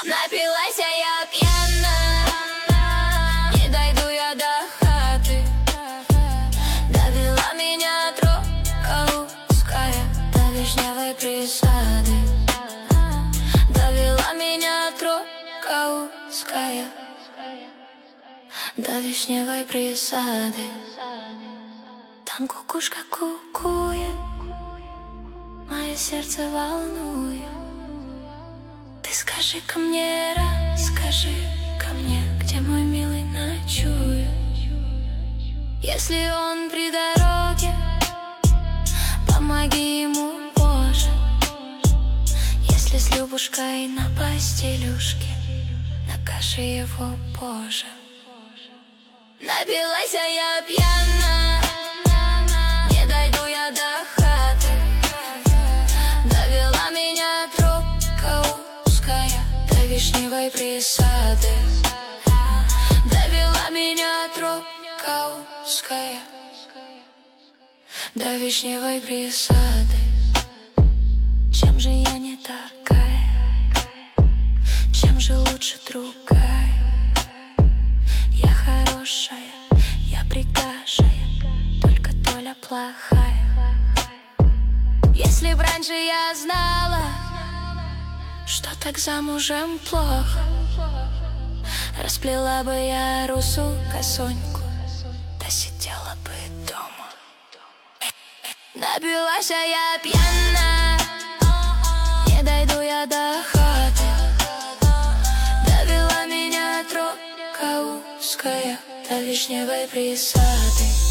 Напилась я пьяна, не дойду я до хаты. Довела меня тропка узкая до вишневой присады. Довела меня тропка узкая до вишневой присады. Там кукушка кукует, мое сердце волнует. Ты скажи-ка мне, расскажи-ка мне, где мой милый ночует. Если он при дороге, помоги ему, Боже. Если с Любушкой на постелюшке, накажи его, Боже. Напилась я пьяна, не дойду я до хаты. Довела меня тропка узкая до вишневой присады. Довела меня тропка узкая до вишневой присады. Чем же я не такая? Чем же лучше другая? Я хорошая, я пригожая, только Толя плохая. Если б раньше я знала, что так замужем плохо, расплела бы я русу косоньку, да сидела бы дома. Напилась я пьяна, не дойду я до хаты. Довела меня тропка узкая до вишневой присады.